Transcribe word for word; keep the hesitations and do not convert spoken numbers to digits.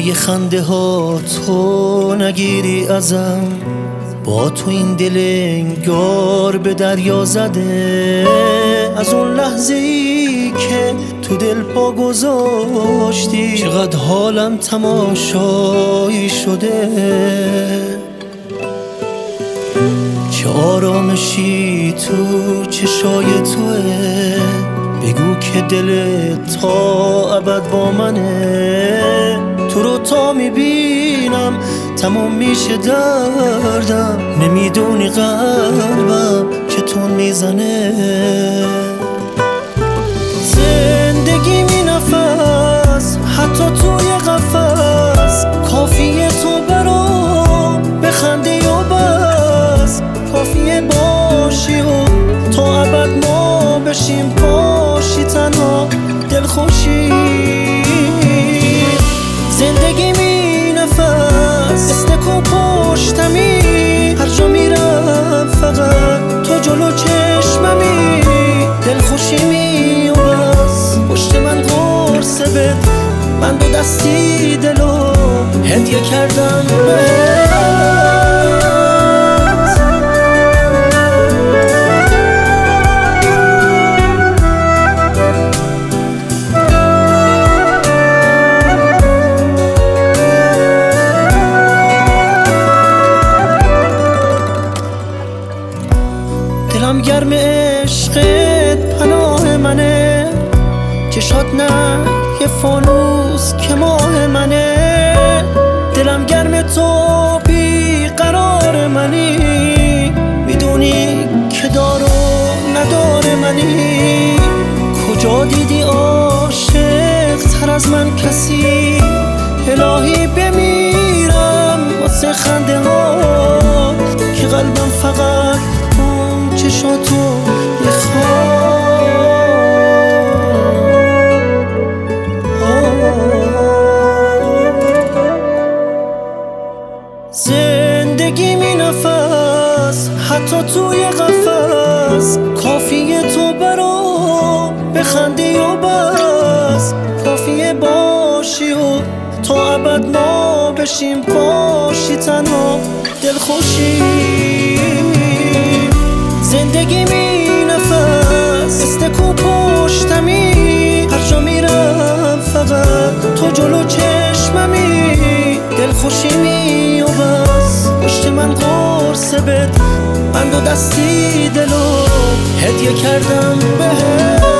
جای خنده ها تو نگیری ازم، با تو این دل انگار به دریا زده. از اون لحظه ای که تو دل پا گذاشتی چقدر حالم تماشایی شده. چه آرامشی تو چشای توه، بگو که دل تا ابد با منه. تو رو تا میبینم تموم میشه دردم، نمیدونی قلبم چطور میزنه. زندگی می نفس حتی توی قفس، کافیه تو برام بخندی و بس. کافیه باشی و تا ابد ما بشیم باشی تنها دلخوشی. زندگی می نفس استکو پشتمی، هر جا میرم فقط تو جلو چشممی. دلخوشی می و بس، پشت من قرص بد، من دو دستی دلو هدیه کردم بهت. دلم گرم عشقت پناه منه، چشات نه یه فانوس که ماه منه. دلم گرم تو بی قرار منی، میدونی که دار و ندار منی. کجا دیدی عاشق تر از من کسی؟ الهی بمیرم واسه خنده ها که قلبم فقط چشاتو میخواد. زندگی می نفس حتی توی قفس، کافیه تو برام بخندی و بس. کافیه باشی و تا ابد ما بشیم باشی تنها دلخوشی. زندگی می نفس استکو پشتمی، هر جا میرم فقط تو جلو چشممی. دلخوشی می و بس، پشت من قرص بد، من دو دستی دلو هدیه کردم بهت.